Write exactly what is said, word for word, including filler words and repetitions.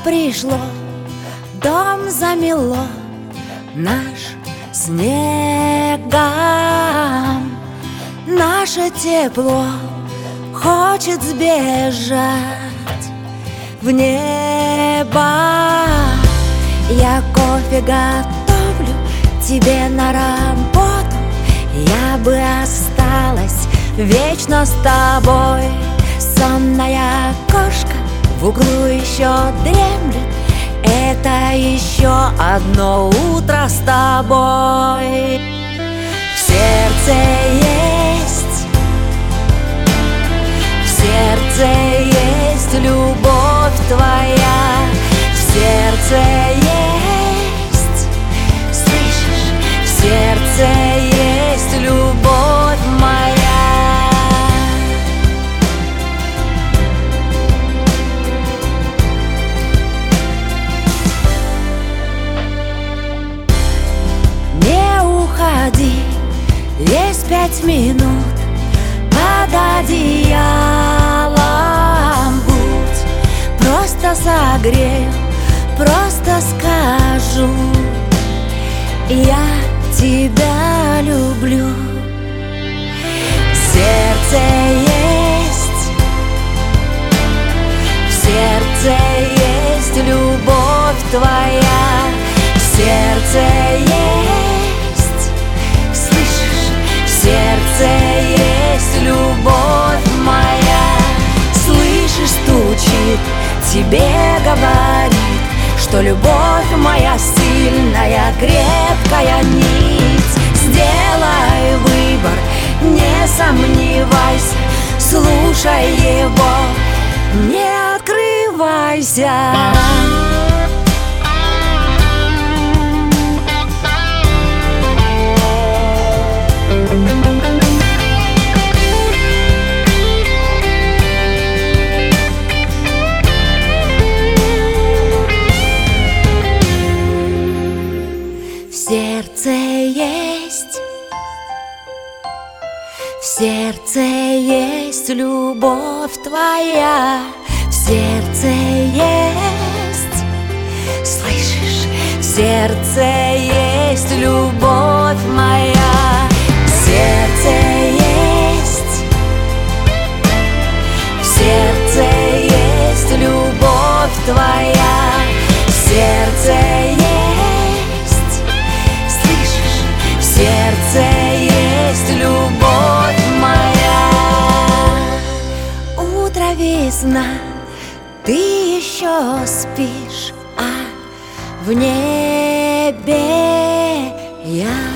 пришло, дом замело наш снегом. Наше тепло хочет сбежать в небо. Я кофе готовлю тебе на работу. Я бы осталась вечно с тобой. Сонная кошка в углу еще дремлет. Это еще одно утро с тобой. В сердце есть, в сердце есть любовь твоя. В сердце есть, слышишь, в сердце есть любовь моя. Есть пять минут под одеялом. Будь, просто согрею, просто скажу: я тебя люблю. В сердце есть, в сердце есть любовь твоя. В сердце есть, в сердце есть любовь моя. Слышишь, стучит, тебе говорит, что любовь моя сильная, крепкая нить. Сделай выбор, не сомневайся, слушай его, не открывайся. В сердце есть, в сердце есть любовь твоя. В сердце есть, слышишь, в сердце есть любовь моя. В сердце есть, в сердце есть любовь твоя. В сердце есть, в сердце есть любовь моя. Утро, весна, ты еще спишь, а в небе я.